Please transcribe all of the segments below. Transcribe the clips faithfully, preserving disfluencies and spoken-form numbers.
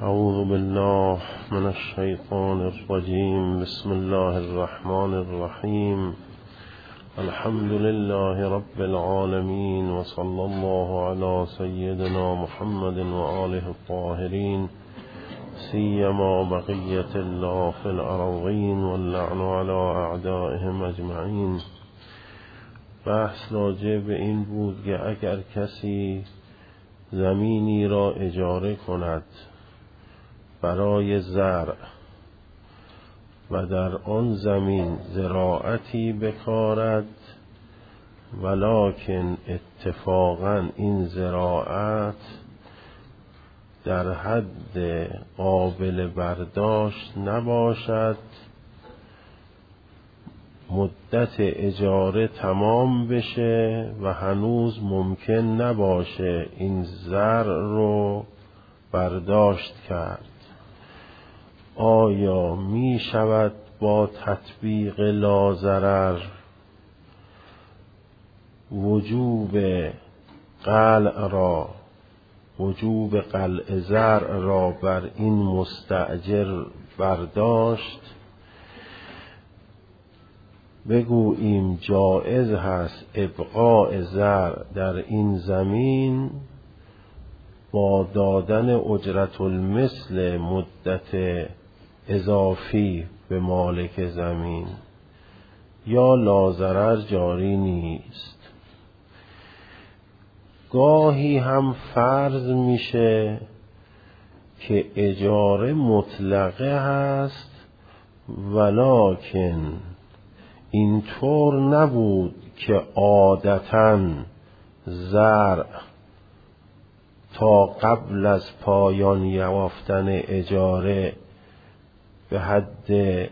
اعوذ بالله من الشیطان الرجیم. بسم الله الرحمن الرحیم. الحمد لله رب العالمین و صلی الله علی سیدنا محمد و آله الطاهرین، سیما بقیة الله فی الارضین واللعن علی اعدائهم اجمعین. بحث راجع به این بود که اگر کسی زمینی را اجاره کند برای زرع و در آن زمین زراعتی بکارد، ولکن اتفاقا این زراعت در حد قابل برداشت نباشد، مدت اجاره تمام بشه و هنوز ممکن نباشه این زرع رو برداشت کرد، آیا می شود با تطبیق لاضرر وجوب قلع را وجوب قلع زرع را بر این مستأجر برداشت؟ بگوییم جایز هست ابقاء زرع در این زمین با دادن اجرت المثل مدت اضافی به مالک زمین، یا لاضرر جاری نیست. گاهی هم فرض میشه که اجاره مطلقه هست، ولکن اینطور نبود که عادتاً زرع تا قبل از پایان یافتن اجاره به حد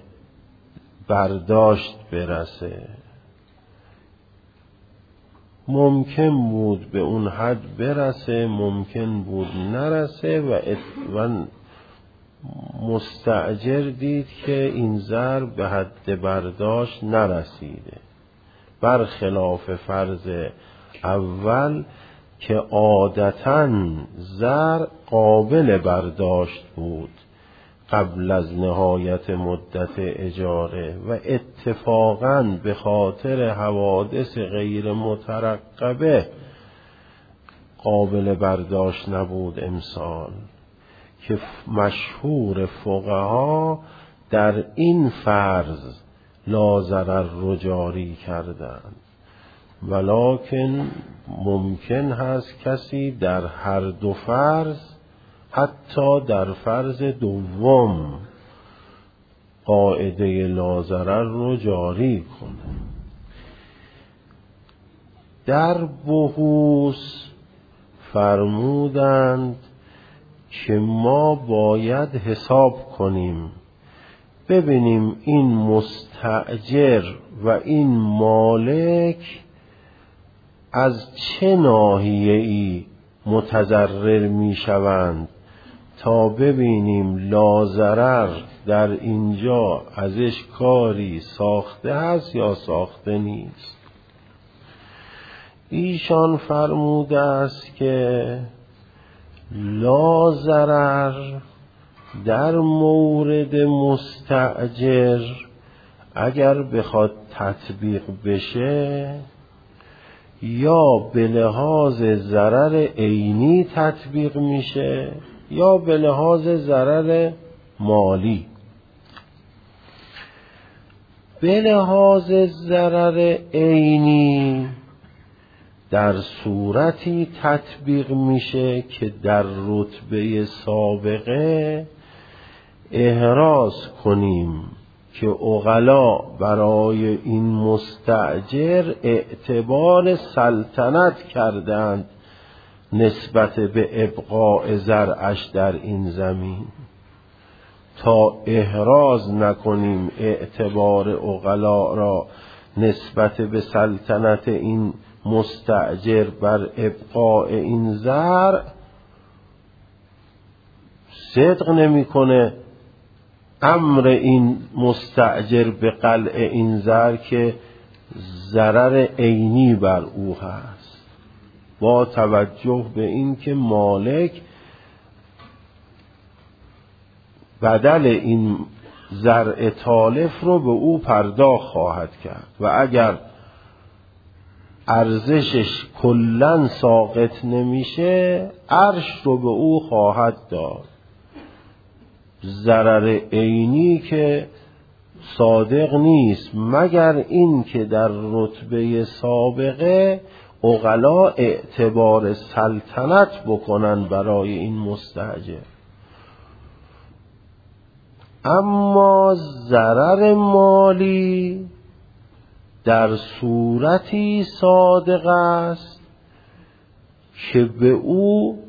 برداشت برسه. ممکن بود به اون حد برسه، ممکن بود نرسه و, و مستأجر دید که این زر به حد برداشت نرسیده، برخلاف فرض اول که عادتاً زر قابل برداشت بود قبل از نهایت مدت اجاره و اتفاقاً به خاطر حوادث غیر مترقبه قابل برداشت نبود امسال، که مشهور فقها در این فرض لاضرر رو جاری کردند. ولکن ممکن هست کسی در هر دو فرض، حتی در فرض دوم، قاعده لاضرر رو جاری کنه. در بحوث فرمودند که ما باید حساب کنیم، ببینیم این مستأجر و این مالک از چه ناحیه‌ای متضرر می شوند، تا ببینیم لاضرر در اینجا ازش کاری ساخته هست یا ساخته نیست. ایشان فرموده است که لاضرر در مورد مستأجر اگر بخواد تطبیق بشه، یا به لحاظ ضرر عینی تطبیق میشه یا به لحاظ ضرر مالی. به لحاظ ضرر عینی در صورتی تطبیق میشه که در رتبه سابقه احراز کنیم که عقلا برای این مستأجر اعتبار سلطنت کردند نسبت به ابقاء زرعش در این زمین، تا احراز نکنیم اعتبار عقلا را نسبت به سلطنت این مستأجر بر ابقاء این زرع. صدق نمی کنه امر این مستأجر به قلع این زر که ضرر عینی بر او هست، با توجه به این که مالک بدل این زرع تالف رو به او پرداخت خواهد کرد و اگر ارزشش کلاً ساقط نمیشه عرش رو به او خواهد داد. ضرر عینی که صادق نیست مگر این که در رتبه سابقه عقلا اعتبار سلطنت بکنن برای این مستاجر. اما ضرر مالی در صورتی صادق است که به او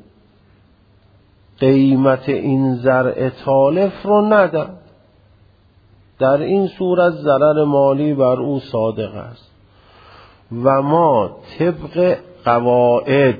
قیمت این زرع تالف رو ندن، در این صورت ضرر مالی بر او صادق است و ما طبق قواعد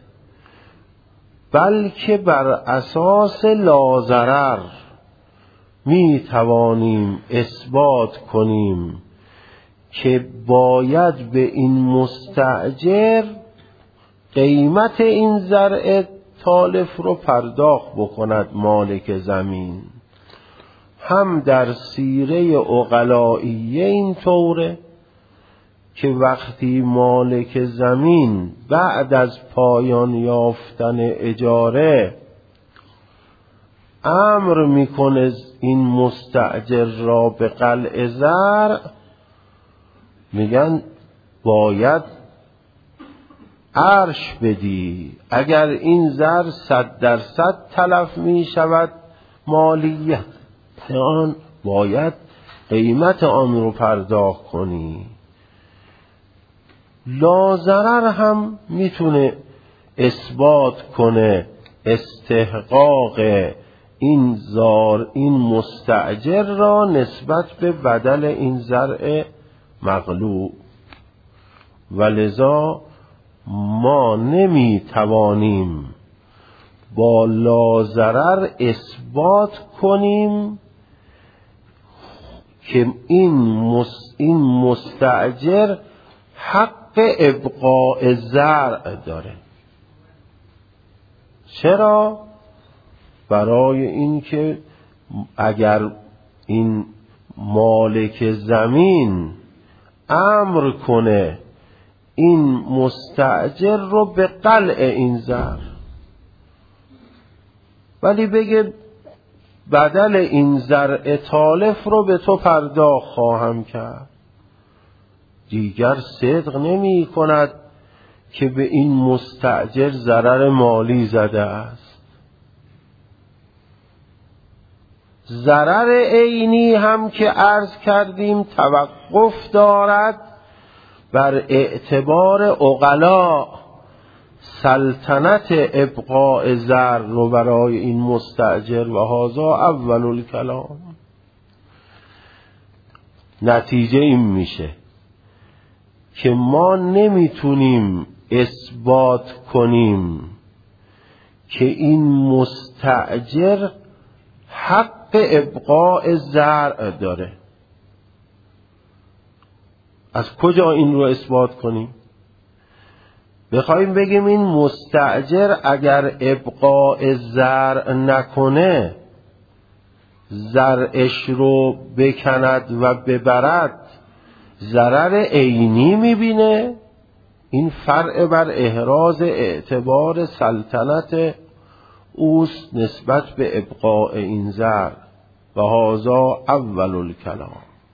بلکه بر اساس لازرر می توانیم اثبات کنیم که باید به این مستأجر قیمت این زرع تالف رو پرداخت بکند مالک زمین. هم در سیره عقلائیه این طوره که وقتی مالک زمین بعد از پایان یافتن اجاره امر میکنه این مستأجر را به قلع زرع، میگن باید عرش بدی. اگر این زر صد درصد تلف می شود مالیت آن باید قیمت آن رو پرداخت کنی. لازرر هم میتونه اثبات کنه استحقاق این زار این مستأجر را نسبت به بدل این زرع مغلوب، ولذا ما نمی توانیم با لازرر اثبات کنیم که این مس این مستأجر حق ابقاء زرع داره. چرا؟ برای اینکه اگر این مالک زمین امر کنه این مستأجر رو به قلع این زر، ولی بگه بدل این زرع تالف رو به تو پرداخت خواهم کرد، دیگر صدق نمی کند که به این مستأجر ضرر مالی زده است. ضرر عینی هم که عرض کردیم توقف دارد بر اعتبار عقلا سلطنت ابقاء زر رو برای این مستأجر و هذا اول الکلام. نتیجه این میشه که ما نمیتونیم اثبات کنیم که این مستأجر حق ابقاء زرع داره. از کجا این رو اثبات کنیم؟ بخوایم بگیم این مستأجر اگر ابقاء زرع نکنه زرعش رو بکند و ببرد ضرر عینی میبینه، این فرع بر احراز اعتبار سلطنت اوست نسبت به ابقاء این زرع و هذا اول الکلام.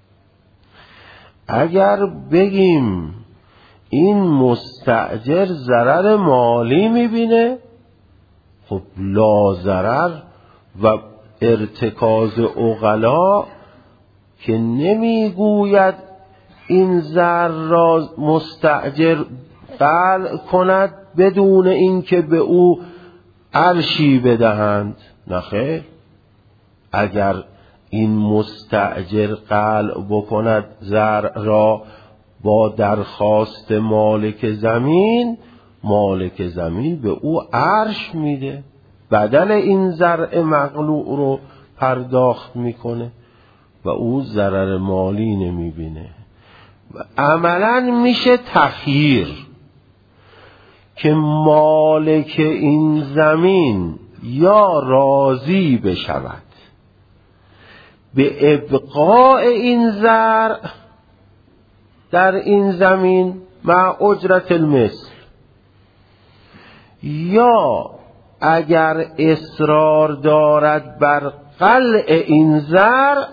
اگر بگیم این مستأجر ضرر مالی میبینه، خب لا ضرر و ارتکاز عقلا که نمیگوید این زر را مستأجر قلع کند بدون اینکه به او عرشی بدهند. نخیر، اگر این مستأجر قلع بکند زرع را با درخواست مالک زمین، مالک زمین به او عرش میده، بدل این زرع مقلوع رو پرداخت میکنه و او ضرر مالی نمیبینه. عملا میشه تخییر که مالک این زمین یا راضی بشود به ابقاء این زرع در این زمین مع اجرت المثل، یا اگر اصرار دارد بر قلع این زرع،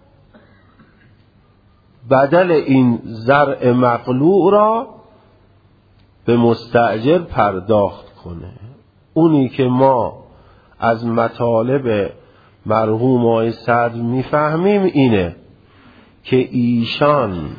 بدل این زرع مقلوع را به مستأجر پرداخت کنه. اونی که ما از مطالب مرحوم آقای صدر میفهمیم اینه که ایشان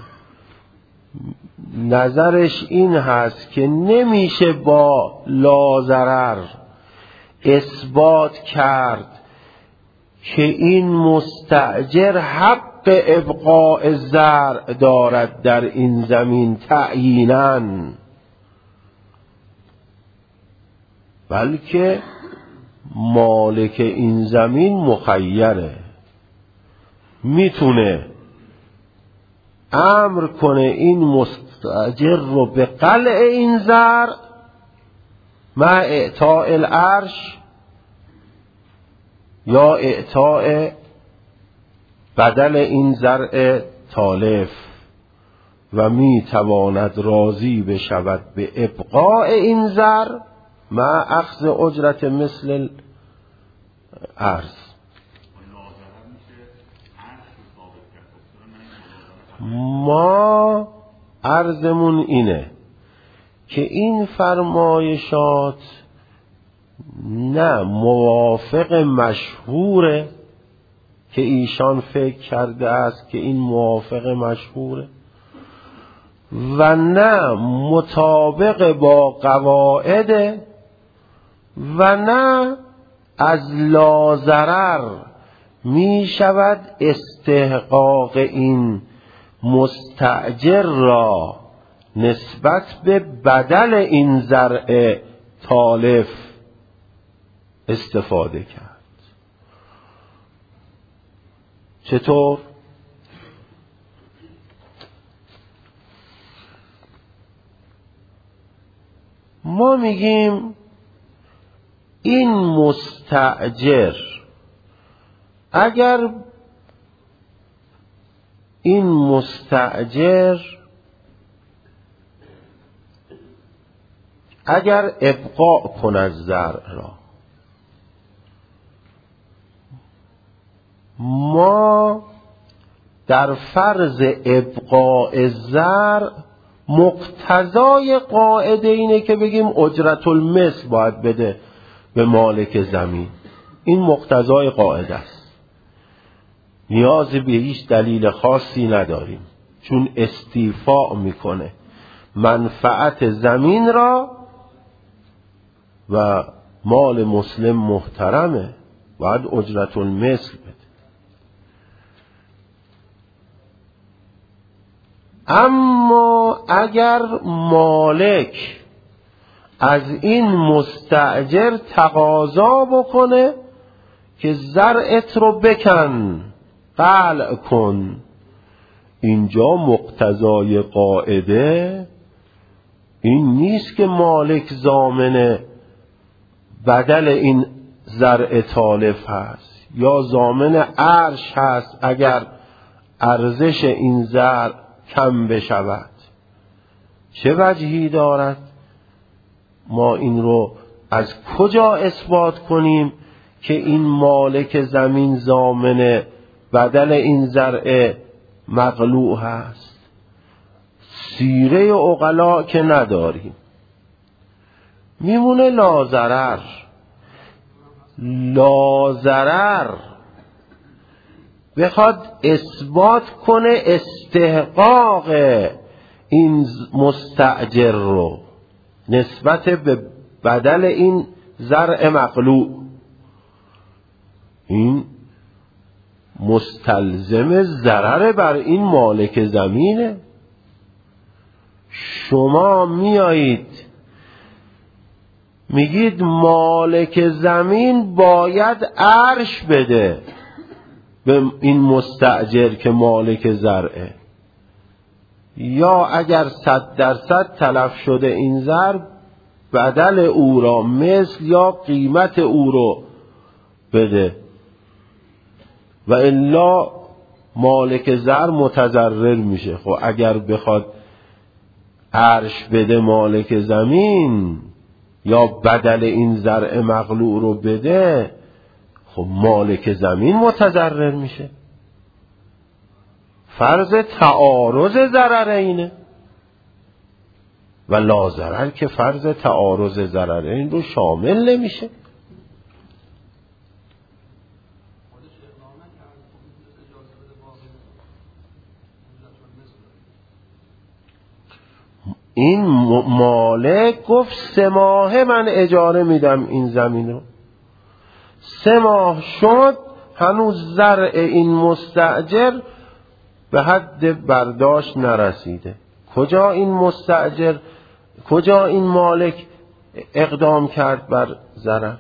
نظرش این هست که نمیشه با لاضرر اثبات کرد که این مستأجر حق ابقاء زرع دارد در این زمین تعییناً، بلکه مالک این زمین مخیره، میتونه امر کنه این مستأجر رو به قلع این زرع مع اعطاء العرش یا اعطاء بدل این زرع تالف، و میتواند راضی بشود به ابقاء این زرع مع اخذ اجرت مثل الارض. ما عرضمون اینه که این فرمایشات نه موافق مشهوره که ایشان فکر کرده است که این موافق مشهوره، و نه مطابق با قواعد، و نه از لاضرر می شود استحقاق این مستأجر را نسبت به بدل این زرع تالف استفاده کرد. چطور؟ ما میگیم این مستأجر اگر این مستأجر اگر ابقاء کند زرع را، ما در فرض ابقاء زرع مقتضای قاعده اینه که بگیم اجرت المثل باید بده به مالک زمین. این مقتضای قاعده است، نیازی به هیچ دلیل خاصی نداریم، چون استیفاء میکنه منفعت زمین را و مال مسلم محترمه، باید اجرت المثل بده. اما اگر مالک از این مستأجر تقاضا بکنه که زرعت رو بکن، قلع کن، اینجا مقتضای قاعده این نیست که مالک ضامن بدل این زرع تالف هست یا ضامن عرش هست اگر ارزش این زرع کم بشود. چه وجهی دارد ما این رو از کجا اثبات کنیم که این مالک زمین ضامن بدل این زرع مقلوع هست؟ سیره عقلا که نداریم، میمونه لاضرر. لاضرر بخواد اثبات کنه استحقاق این مستأجر رو نسبت به بدل این زرع مقلوع، این مستلزم ضرر بر این مالک زمینه. شما میایید میگید مالک زمین باید عرش بده به این مستأجر که مالک زرعه، یا اگر صد درصد تلف شده این زرع بدل او را مثل یا قیمت او رو بده و الا مالک زر متضرر میشه. خب اگر بخواد عرش بده مالک زمین یا بدل این زرع مقلوع رو بده، خب مالک زمین متضرر میشه. فرض تعارض ضررین و لا ضرر که فرض تعارض ضررین رو شامل نمیشه. این مالک گفت سه ماه من اجاره میدم این زمین رو. سه ماه شد هنوز زرع این مستأجر به حد برداشت نرسیده. کجا این مستأجر، کجا این مالک اقدام کرد بر ضرر؟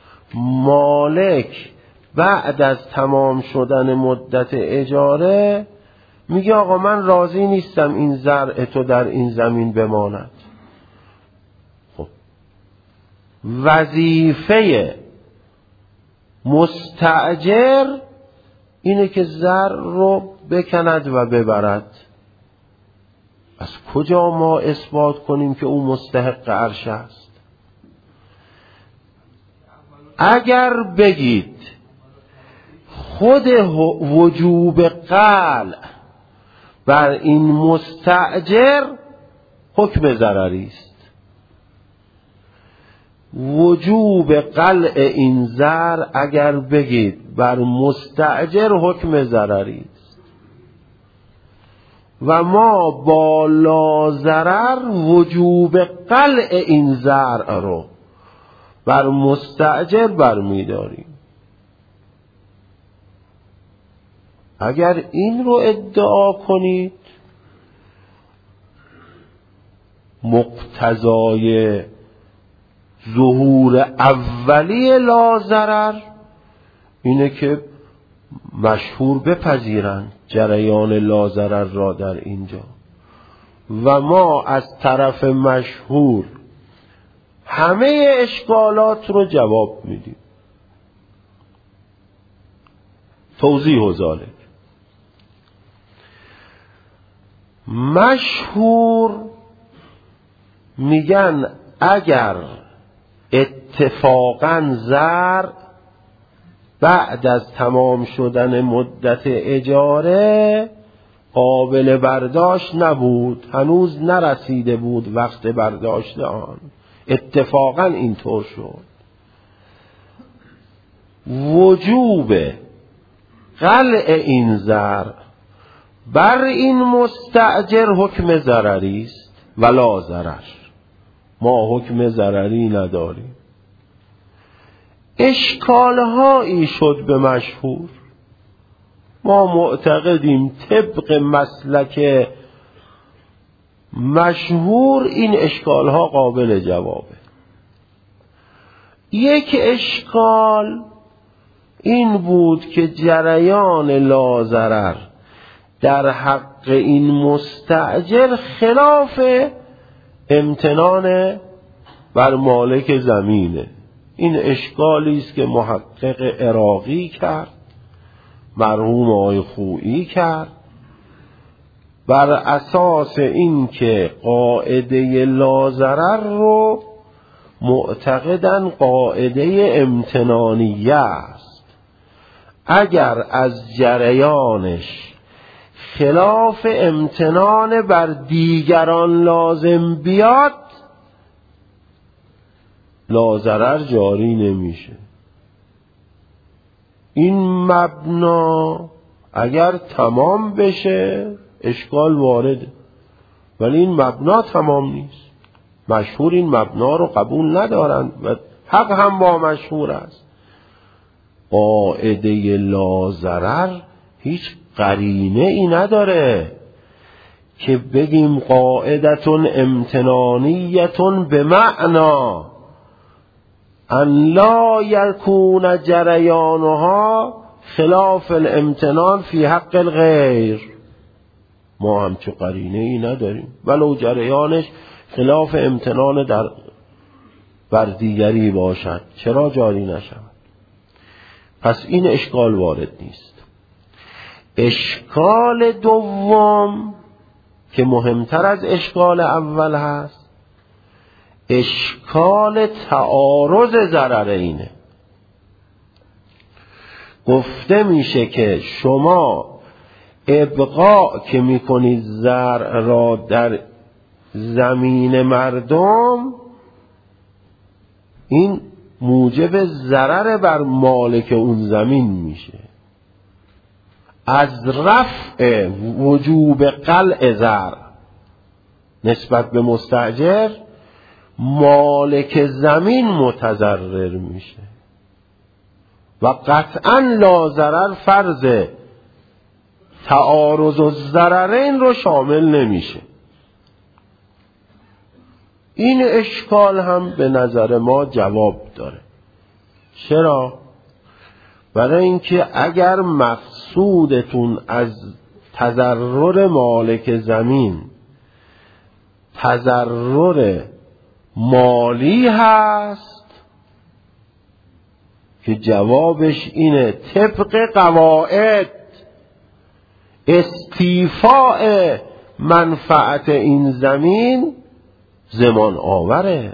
مالک بعد از تمام شدن مدت اجاره میگه آقا من راضی نیستم این زرع تو در این زمین بماند. خب وظیفه مستأجر اینه که زرع رو بکند و ببرد. از کجا ما اثبات کنیم که او مستحق عرش است؟ اگر بگید خود وجوب قلع بر این مستأجر حکم ضرری است، وجوب قلع این زر اگر بگید بر مستأجر حکم ضرری است و ما با لا ضرر وجوب قلع این زرع رو بر مستأجر برمیداریم. اگر این رو ادعا کنید مقتضای ظهور اولی لا ضرر اینه که مشهور بپذیرند جریان لا ضرر را در اینجا و ما از طرف مشهور همه اشکالات رو جواب میدیم. توضیح و ذالک، مشهور میگن اگر اتفاقا زرع بعد از تمام شدن مدت اجاره قابل برداشت نبود، هنوز نرسیده بود وقت برداشت آن، اتفاقا اینطور شد، وجوب قلع این زرع بر این مستأجر حکم ضرری است ولا ضرر. ما حکم ضرری نداریم. اشکالهایی شد به مشهور، ما معتقدیم طبق مسلک مشهور این اشکالها قابل جوابه. یک اشکال این بود که جریان لا ضرر در حق این مستأجر خلاف امتنان بر مالک زمینه. این اشکالی است که محقق عراقی کرد، مرحوم آقای خویی کرد، بر اساس این که قاعده لا ضرر رو معتقدن قاعده امتنانیه است. اگر از جریانش خلاف امتنان بر دیگران لازم بیاد لا ضرر جاری نمیشه. این مبنا اگر تمام بشه اشکال وارده، ولی این مبنا تمام نیست. مشهور این مبنا رو قبول ندارند و حق هم با مشهور است. قاعده لا ضرر هیچ قرینه ای نداره که بگیم قاعدتون امتنانیتون به معنا ان لا یکون جریانها خلاف الامتنان فی حق الغیر. ما همچو قرینه ای نداریم ولو جریانش خلاف امتنان در بر دیگری باشد، چرا جاری نشود؟ پس این اشکال وارد نیست. اشکال دوم که مهمتر از اشکال اول هست، اشکال تعارض ضررینه. گفته میشه که شما ابقاء که میکنید زرع را در زمین مردم، این موجب ضرر بر مالک اون زمین میشه. از رفع وجوب قلع زرع نسبت به مستأجر، مالک زمین متضرر میشه و قطعا لا ضرر فرض تعارض الضررین رو شامل نمیشه. این اشکال هم به نظر ما جواب داره. چرا؟ برای اینکه اگر مقصودتون از تضرر مالک زمین تضرر مالی هست، که جوابش اینه طبق قواعد استیفاء منفعت این زمین زمان آوره.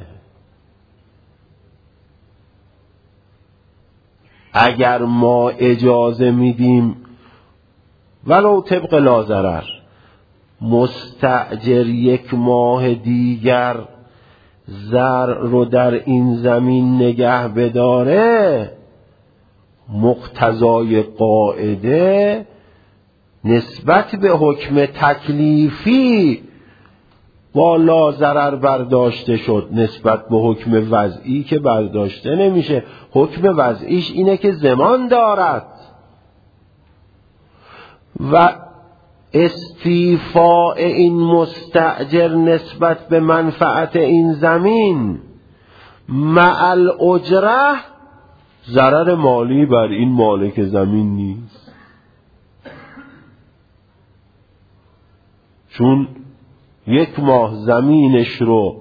اگر ما اجازه میدیم ولو طبق لا ضرر مستأجر یک ماه دیگر زرع رو در این زمین نگه بداره، مقتضای قاعده نسبت به حکم تکلیفی با لا ضرر برداشته شد، نسبت به حکم وضعی که برداشته نمیشه. حکم وضعیش اینه که زمان دارد و استیفاء این مستأجر نسبت به منفعت این زمین مع الاجره ضرر مالی بر این مالک زمین نیست، چون یک ماه زمینش رو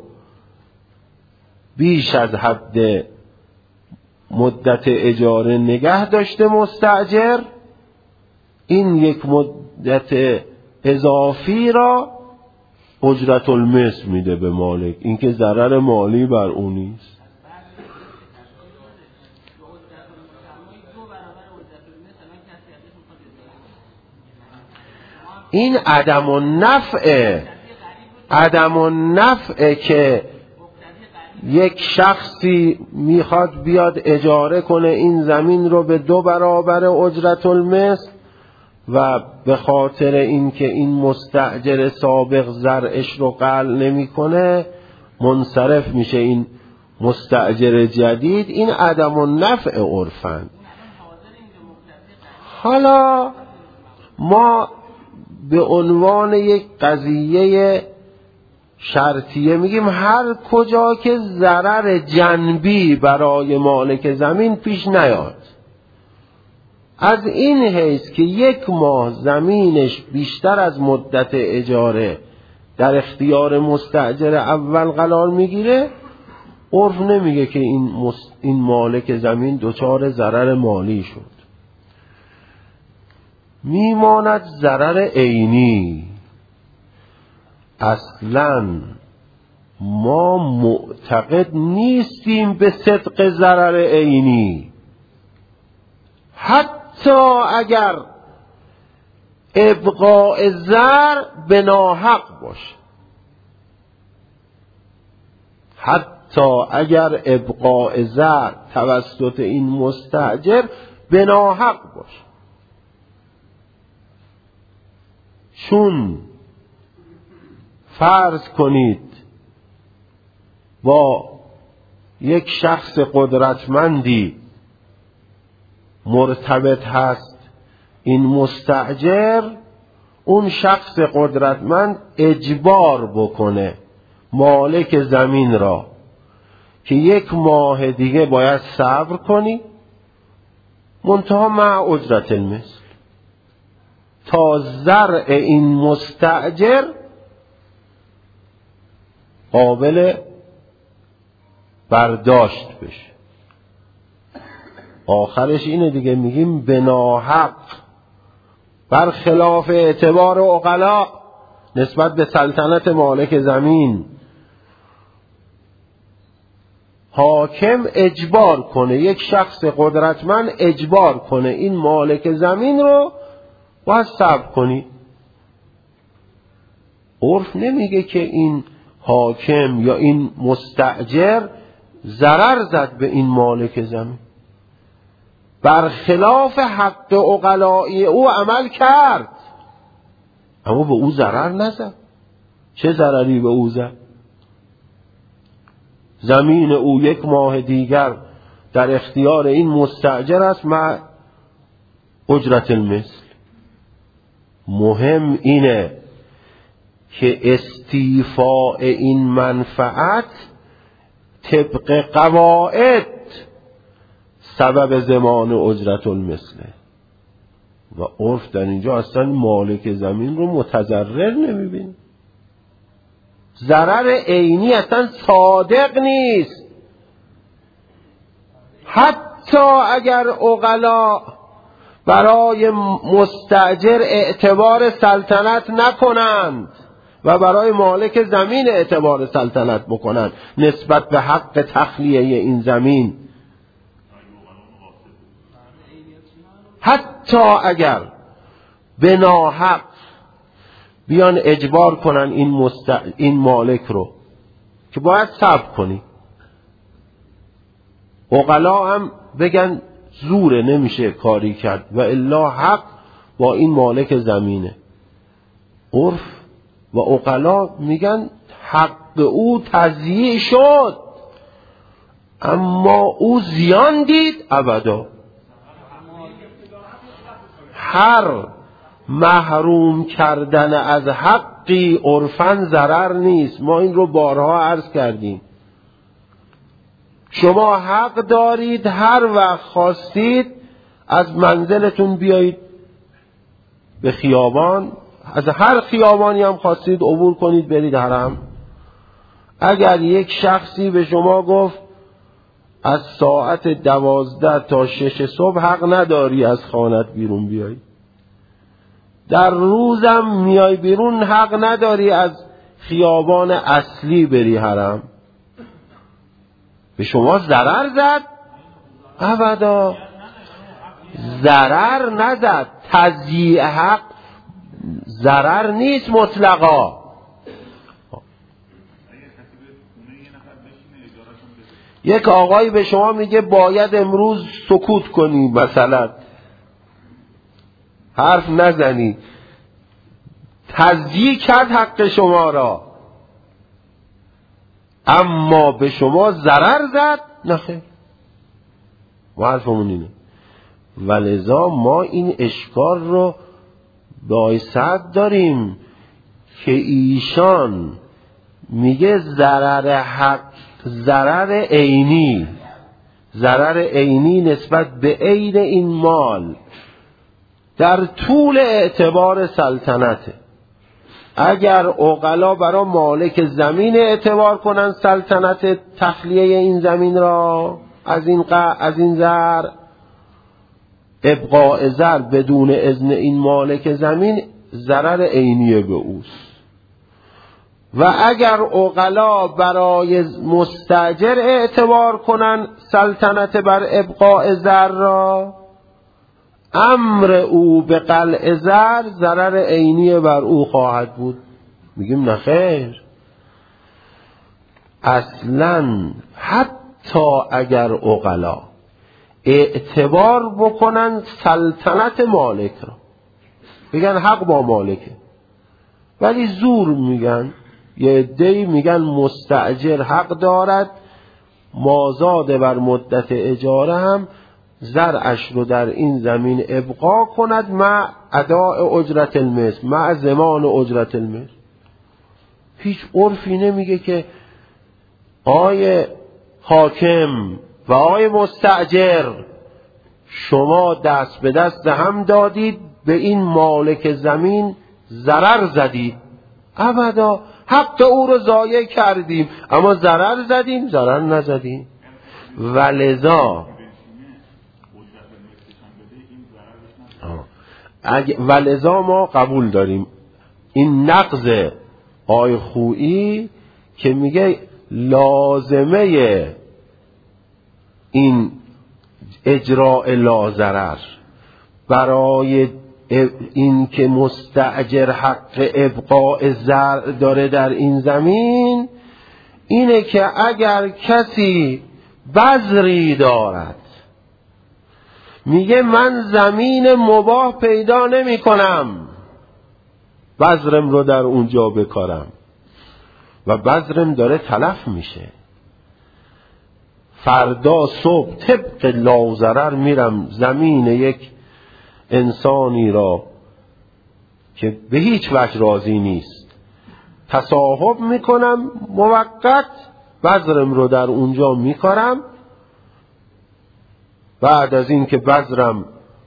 بیش از حد مدت اجاره نگه داشته مستأجر، این یک مدت اضافی را اجرت المثل میده به مالک، این که ضرر مالی بر اون نیست. این عدم النفع عدم النفع که یک شخصی میخواد بیاد اجاره کنه این زمین رو به دو برابر اجرت المثل و به خاطر اینکه این مستأجر سابق زرعش رو قلع نمیکنه منصرف میشه این مستأجر جدید، این عدم النفع عرفاً. حالا ما به عنوان یک قضیه شرطیه میگیم هر کجا که ضرر جنبی برای مالک زمین پیش نیاد، از این حیث که یک ماه زمینش بیشتر از مدت اجاره در اختیار مستأجر اول قرار میگیره، عرف نمیگه که این, مست... این مالک زمین دچار ضرر مالی شد. میماند ضرر عینی. اصلا ما معتقد نیستیم به صدق ضرر عینی، حتی اگر ابقاء زرع به ناحق باشه، حتی اگر ابقاء زرع توسط این مستأجر به ناحق باشه. چون فرض کنید با یک شخص قدرتمندی مرتبط هست این مستأجر، اون شخص قدرتمند اجبار بکنه مالک زمین را که یک ماه دیگه باید صبر کنی منتها مع اجرت المثل تا زرع این مستأجر قابل برداشت بشه. آخرش اینه دیگه، میگیم به ناحق برخلاف اعتبار عقلا نسبت به سلطنت مالک زمین، حاکم اجبار کنه، یک شخص قدرتمند اجبار کنه این مالک زمین رو باید صبر کنی. عرف نمیگه که این حاکم یا این مستأجر ضرر زد به این مالک زمین، برخلاف حق عقلائی او عمل کرد اما به او ضرر نزد. چه ضرری به او زد؟ زمین او یک ماه دیگر در اختیار این مستأجر است مع اجرت المثل. مهم اینه که استیفاء این منفعت طبق قواعد سبب ضمان اجرت المثله و عرف در اینجا اصلا مالک زمین رو متضرر نمیبینه. ضرر عینی اصلا صادق نیست. حتی اگر عقلا برای مستأجر اعتبار سلطنت نکنند و برای مالک زمین اعتبار سلطنت بکنند نسبت به حق تخلیه این زمین، حتی اگر به ناحق بیان اجبار کنن این, مست... این مالک رو که باید صبر کنی، عقلا هم بگن زوره نمیشه کاری کرد و الا حق با این مالک زمینه. عرف و عقلا میگن حق او تضییع شد اما او زیان دید ابدا. هر محروم کردن از حقی عرفاً ضرر نیست. ما این رو بارها عرض کردیم. شما حق دارید هر وقت خواستید از منزلتون بیایید به خیابان، از هر خیابانی هم خواستید عبور کنید برید حرم. اگر یک شخصی به شما گفت از ساعت دوازده تا شش صبح حق نداری از خانت بیرون بیایی، در روزم میای بیرون حق نداری از خیابان اصلی بری حرم، به شما ضرر زد؟ ابدا ضرر نزد. تضییع حق ضرر نیست مطلقا. یک آقایی به شما میگه باید امروز سکوت کنی، مثلا حرف نزنی، تضییع کرد حق شما را اما به شما ضرر زد؟ نخیر. ما حرفمون اینه. ولذا ما این اشکال رو بایست داریم که ایشان میگه ضرر حق، ضرر عینی، ضرر عینی نسبت به عین این مال در طول اعتبار سلطنته. اگر عقلا برای مالک زمین اعتبار کنن سلطنت تخلیه این زمین را از این ق... از این زر، ابقاء زر بدون اذن این مالک زمین ضرر عینی به اوست. و اگر عقلا برای مستاجر اعتبار کنن سلطنت بر ابقاء زر را، امر او به قلع زر ضرر عینی بر او خواهد بود. میگیم نخیر، اصلا حتی اگر عقلا اعتبار بکنن سلطنت مالک را، بگن حق با مالکه، ولی زور میگن، یه عده‌ای میگن مستأجر حق دارد مازاد بر مدت اجاره هم زرعش رو در این زمین ابقا کند مع اداء اجرت المثل، مع ضمان اجرت المثل. هیچ عرفی نمیگه که آیه حاکم و آیه مستأجر شما دست به دست هم دادید به این مالک زمین ضرر زدید. ابدا، حق او رو ضایع کردیم اما ضرر زدیم؟ ضرر نزدیم. ولذا ولذا ما قبول داریم این نقض آی خویی که میگه لازمه این اجراء لازرر برای این که مستأجر حق ابقاء زرع داره در این زمین اینه که اگر کسی بذری دارد میگه من زمین مباح پیدا نمی کنم بذرم رو در اونجا بکارم و بذرم داره تلف میشه، فردا صبح طبق لازرر میرم زمین یک انسانی را که به هیچ وجه راضی نیست تصاحب میکنم، موقت بذرم رو در اونجا میکارم، بعد از این که بذرم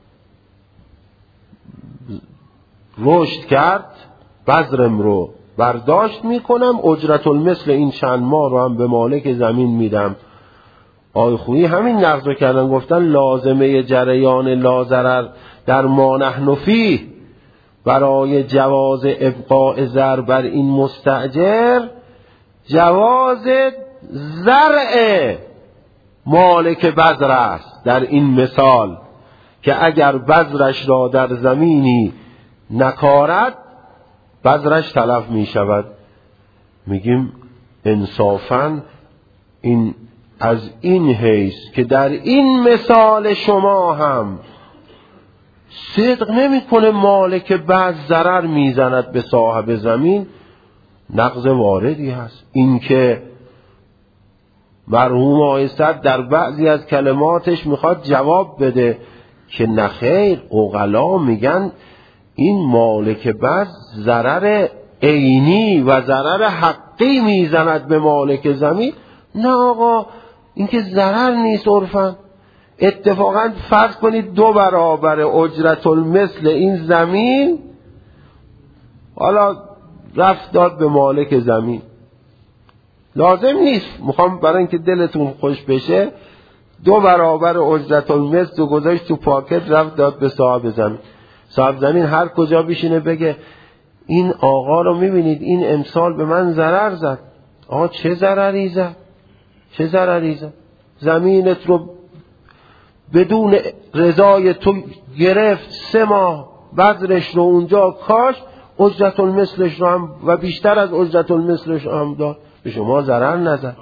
رشد کرد بذرم رو برداشت میکنم، اجرت المثل این چند ماه رو هم به مالک زمین میدم. آی خویی همین نقض رو کردن، گفتن لازمه جریان لازرر در ما نحن فیه برای جواز ابقاء زر بر این مستأجر جواز زرع مالک بذر است. در این مثال که اگر بذرش را در زمینی نکارد بذرش تلف می شود. میگیم انصافاً این از این حیث که در این مثال شما هم صدق نمی کنه مالک بعض ضرر میزند به صاحب زمین، نقض واردی هست. این که مرحوم آقای صدر در بعضی از کلماتش میخواد جواب بده که نخیر، عقلا میگن این مالک بعض ضرر عینی و ضرر حقی میزند به مالک زمین. نه آقا، این که ضرر نیست عرفاً. اتفاقاً فرض کنید دو برابر اجرت المثل این زمین حالا رفت داد به مالک زمین، لازم نیست، میخوام برای اینکه دلتون خوش بشه دو برابر اجرت المثل رو گذاشت تو پاکت رفت داد به صاحب زمین. صاحب زمین هر کجا بشینه بگه این آقا رو میبینید این امسال به من ضرر زد. آقا چه ضرری زد؟ چه ضرری زد؟ زمینت رو بدون رضای تو گرفت، سه ماه بذرش رو اونجا کاش، اجرت المثلش رو هم و بیشتر از اجرت المثلش رو هم داد، به شما ضرر نزد.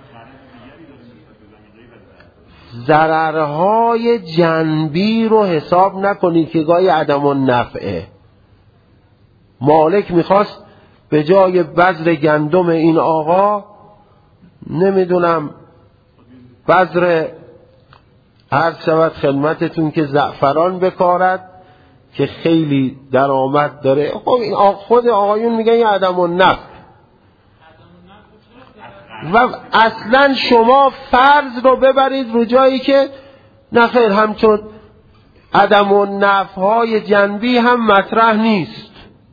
ضررهای جنبی رو حساب نکنید که گاهی عدم النفعه. مالک میخواست به جای بذر گندم این آقا نمیدونم بذر عرض شود خدمتتون که زعفران بکارد که خیلی درآمد داره. خب این خود آقایون میگن یه عدم النفع و اصلا شما فرض رو ببرید رو جایی که نخیر، همچون عدم النفع های جنبی هم مطرح نیست.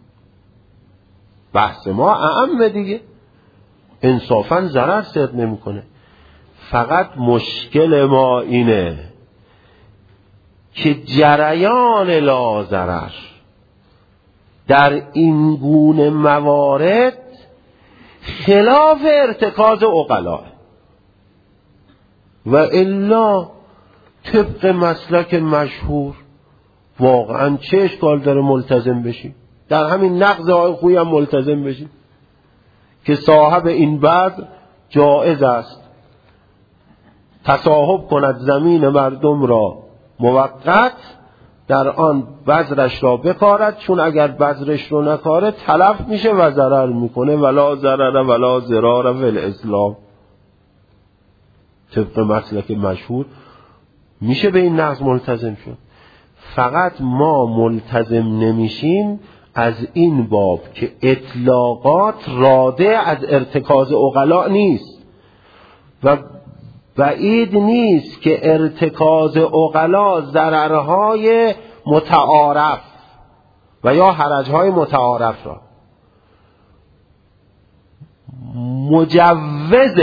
بحث ما اعم دیگه، انصافاً ضرر صدق نمیکنه. فقط مشکل ما اینه که جریان لازرر در این گونه موارد خلاف ارتکاز عقلاء و الا طبق مسلک مشهور واقعا چه اشکال داره ملتزم بشی؟ در همین نقض آی خویی هم ملتزم بشی که صاحب این بذر جائز است تصاحب کند زمین مردم را موقت، در آن بذرش را بکارد، چون اگر بذرش رو نکاره تلف میشه و ضرر میکنه. ولا ضرر ولا ضرار فی الاسلام. طبق مسلک مشهور میشه به این نقض ملتزم شد. فقط ما ملتزم نمیشیم از این باب که اطلاقات راده از ارتکاز عقلاء نیست و بعید نیست که ارتکاز عقلاء ضررهای متعارف و یا حرجهای متعارف را مجوز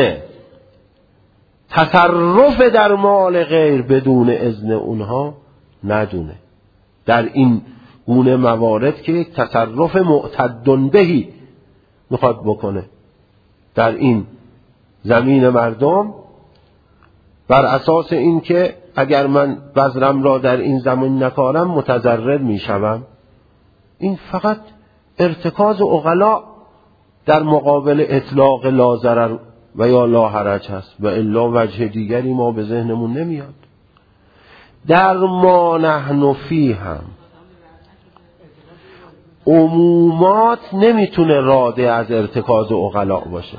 تصرف در مال غیر بدون اذن اونها ندونه. در این گونه موارد که یک تصرف معتد بهی میخواد بکنه در این زمین مردم، بر اساس این که اگر من بذرم را در این زمین نکارم متضرر میشوم. این فقط ارتکاز عقلا در مقابل اطلاق لا ضرر و یا لا حرج هست و الا وجه دیگری ما به ذهنمون نمیاد. در ما نحن فی هم عمومات نمیتونه راده از ارتکاز عقلا باشه.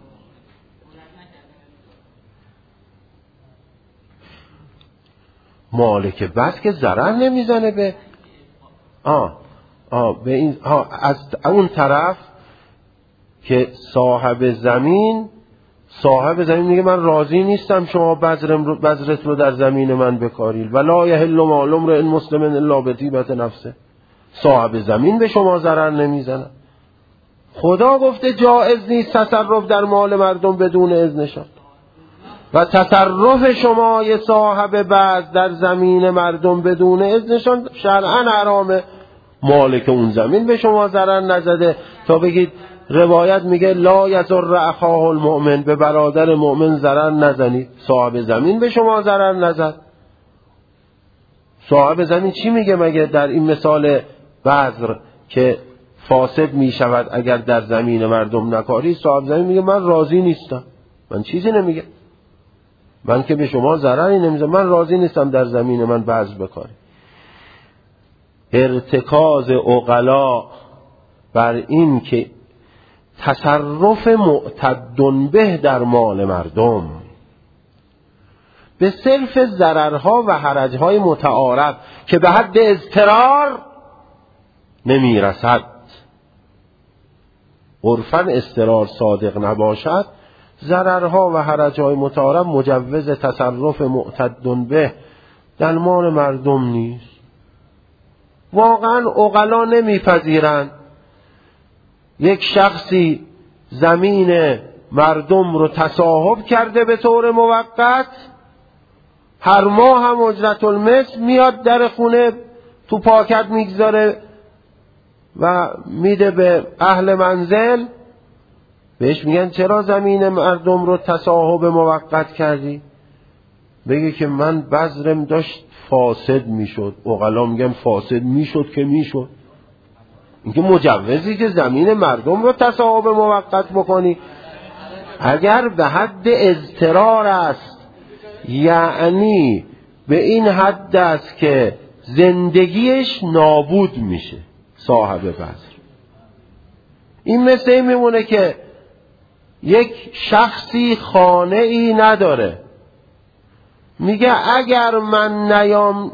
مالک بس که ضرر نمیزنه به آه آه به این آه از اون طرف که صاحب زمین صاحب زمین میگه من راضی نیستم شما بذرم بذرت رو در زمین من بکارید ولا یحل مال امرئ مسلم الا بطیبة نفسه. صاحب زمین به شما ضرر نمیزنه. خدا گفته جایز نیست تصرف در مال مردم بدون اذنشان و تصرف شما یه صاحب بعض در زمین مردم بدون اذنشان شرعاً حرامه. مالک اون زمین به شما ضرر نزده تا بگید روایت میگه لا یضر اخاه المؤمن، به برادر مؤمن ضرر نزنید. صاحب زمین به شما ضرر نزد. صاحب زمین چی میگه مگه در این مثال بذر که فاسد میشود اگر در زمین مردم نکاری؟ صاحب زمین میگه من راضی نیستم، من چیزی نمیگه، من که به شما ضرری نمیزنم، من راضی نیستم در زمین من بذر بکاری. ارتکاز عقلا بر این که تصرف معتد به در مال مردم به صرف ضررها و حرجهای متعارف که به حد اضطرار نمی رسد، عرفاً اضطرار صادق نباشد، ضررها و حرجهای متعارف مجوز تصرف معتد به در مال مردم نیست. واقعاً عقلا نمیپذیرند یک شخصی زمین مردم رو تصاحب کرده به طور موقت، هر ماه هم اجرت المثل میاد در خونه تو پاکت میگذاره و میده به اهل منزل، بهش میگن چرا زمین مردم رو تصاحب موقت کردی؟ بگه که من بذرم داشت فاسد میشد. عقلا میگن فاسد میشد که میشد. اینکه مجوزی که زمین مردم رو تصاحب موقت بکنی اگر به حد اضطرار است، یعنی به این حد است که زندگیش نابود میشه صاحب بذر. این مثل این میمونه که یک شخصی خانه ای نداره، میگه اگر من نیام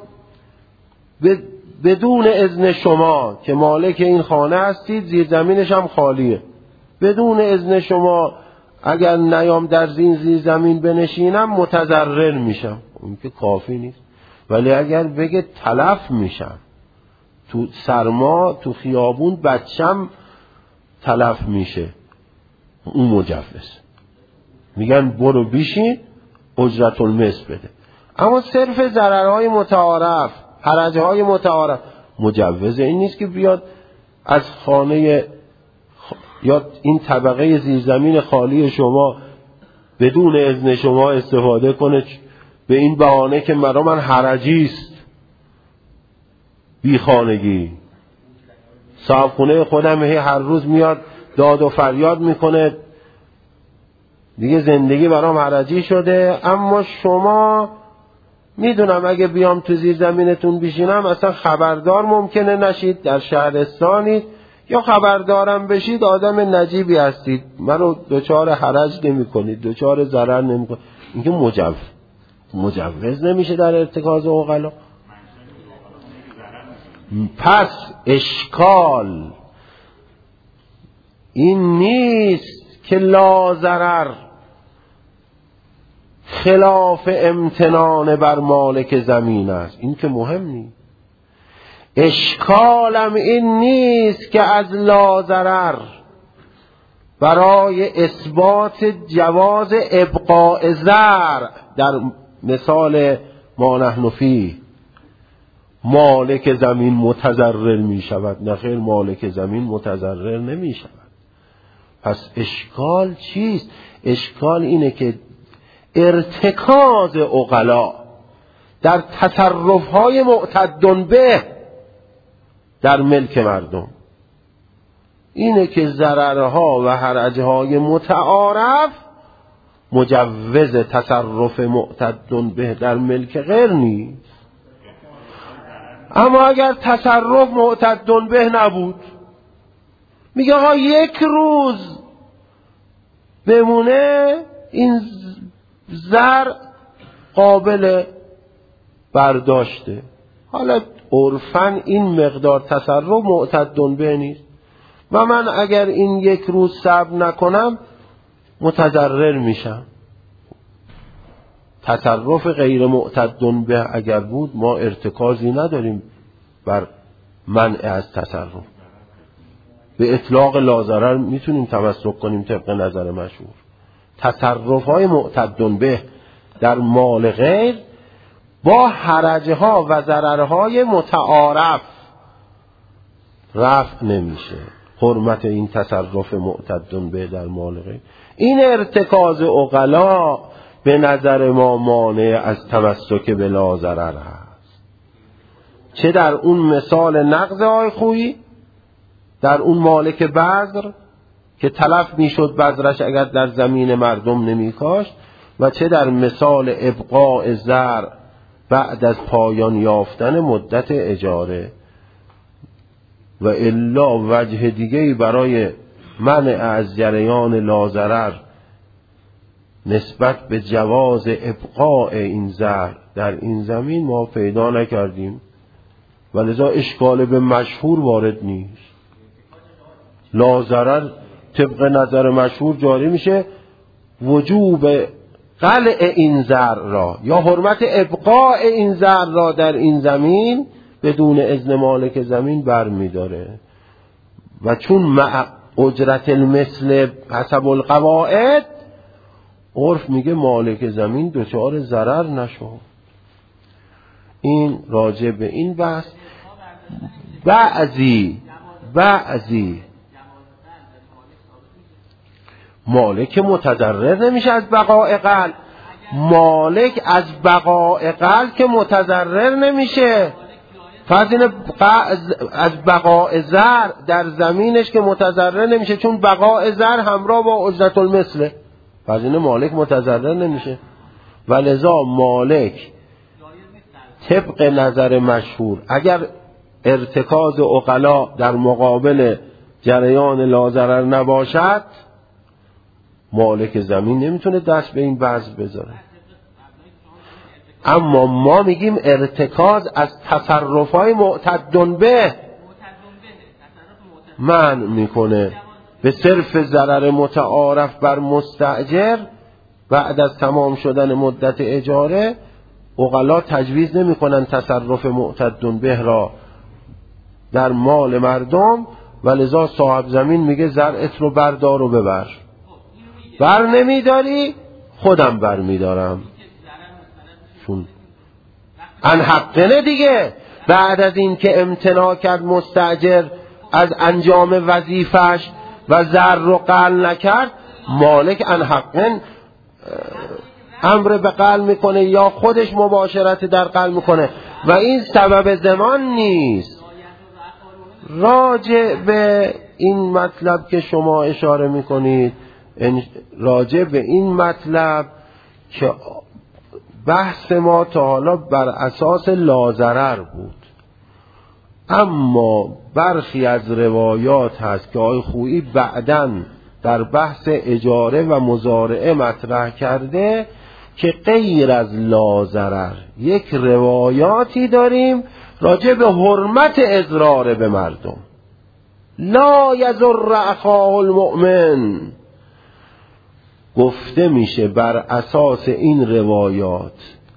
بدون اذن شما که مالک این خانه هستید، زیر زمینش هم خالیه، بدون اذن شما اگر نیام در زین زیر زمین بنشینم متضرر میشم، اون که کافی نیست. ولی اگر بگه تلف میشم، تو سرما تو خیابون بچم تلف میشه، اون مجوز. میگن برو بیشین اجرت المثل بده. اما صرف ضررهای متعارف، حرجهای متعارف مجوز این نیست که بیاد از خانه یا این طبقه زیرزمین خالی شما بدون اذن شما استفاده کنه به این بهانه که مرا من حرجی است، بی خانگی، صاحب خونه خودم هر روز میاد داد و فریاد میکنه دیگه زندگی برام حرجی شده، اما شما میدونم اگه بیام تو زیر زمینتون بشینم اصلا خبردار ممکنه نشید، در شهرستانید یا خبردارم بشید آدم نجیبی هستید، منو دوچار حرج نمی کنید، دوچار ضرر نمی کنید. اینکه مجوز مجوز نمیشه در ارتکاز عقلا. پس اشکال این نیست که لا ضرر خلاف امتنان بر مالک زمین است، این که مهم نیست. اشکالم این نیست که از لا ضرر برای اثبات جواز ابقاء زرع در مثال ما نحن فیه مالک زمین متضرر می شود. نه خیر، مالک زمین متضرر نمی شود. پس اشکال چیست؟ اشکال اینه که ارتکاز عقلا در تصرفهای معتد به در ملک مردم اینه که ضررها و حرجهای متعارف مجوز تصرف معتد به در ملک غیر نیست. اما اگر تصرف معتد به نبود، میگه آقا یک روز بمونه این زر قابل برداشته، حالا عرفاً این مقدار تصرف معتد به نیست و من اگر این یک روز صبر نکنم متضرر میشم. تصرف غیر معتد به اگر بود ما ارتکازی نداریم بر منع از تصرف، به اطلاق لا میتونیم تمسک کنیم طبق نظر مشهور. تصرف های معتد به در مال غیر با حرجها و ضررهای متعارف رفع نمیشه. حرمت این تصرف معتد به در مال غیر، این ارتکاز عقلا به نظر ما مانع از تمسک به لا ضرر هست. چه در اون مثال نقض آی خویی، در اون مالک بذر که تلف میشد بذرش اگر در زمین مردم نمی کاشت، و چه در مثال ابقاء زر بعد از پایان یافتن مدت اجاره. و الا وجه دیگه‌ای برای منع از جریان لا ضرر نسبت به جواز ابقاء این زر در این زمین ما پیدا نکردیم و لذا اشکال به مشهور وارد نیست. لا ضرر طبق نظر مشهور جاری میشه، وجوب قلع این زر را یا حرمت ابقاء این زر را در این زمین بدون اذن مالک زمین بر می داره. و چون مع اجرت المثل حسب القواعد، عرف میگه مالک زمین دچار ضرر نشد. این راجع به این بحث. بعضی بعضی مالک متضرر نمیشه از بقاء قلع، مالک از بقاء قلع که متضرر نمیشه. فرض اینه از بقاء زر در زمینش که متضرر نمیشه، چون بقاء زر همراه با اجرت المثل. فرض اینه مالک متضرر نمیشه و لذا مالک طبق نظر مشهور اگر ارتکاز عقلا در مقابل جریان لا ضرر نباشد، مالک زمین نمیتونه دست به این بذر بذاره. اما ما میگیم ارتکاز از تصرفای معتد به من میکنه به صرف ضرر متعارف بر مستأجر بعد از تمام شدن مدت اجاره. عقلا تجویز نمیکنن تصرف معتد به را در مال مردم و لذا صاحب زمین میگه زرعت رو بردار و ببر. بر نمیداری خودم بر میدارم، چون انحقنه دیگه. بعد از این که امتناع کرد مستاجر از انجام وظیفش و زر رو قلع نکرد، مالک انحقن امر به قلع میکنه یا خودش مباشرت در قلع میکنه و این سبب ضمان نیست. راجع به این مطلب که شما اشاره میکنید، راجع به این مطلب که بحث ما تا حالا بر اساس لا ضرر بود، اما برخی از روایات هست که آقای خویی بعداً در بحث اجاره و مزارعه مطرح کرده که غیر از لا ضرر یک روایاتی داریم راجع به حرمت اضرار به مردم. لا یضر اخاه المؤمن گفته میشه بر اساس این روایات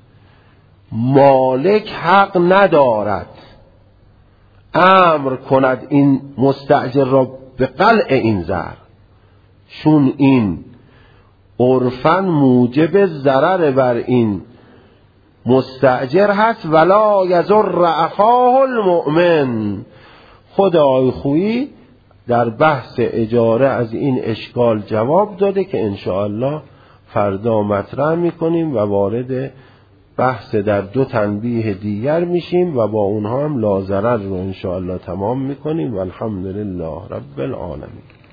مالک حق ندارد امر کند این مستأجر را به قلع این زر، چون این عرفاً موجب ضرر بر این مستأجر هست ولا یضر اخاه المؤمن. خود آقای خویی در بحث اجاره از این اشکال جواب داده که انشاءالله فردا مطرح میکنیم و وارد بحث در دو تنبیه دیگر میشیم و با اونها هم لا ضرر رو انشاءالله تمام میکنیم و الحمدلله رب العالمین.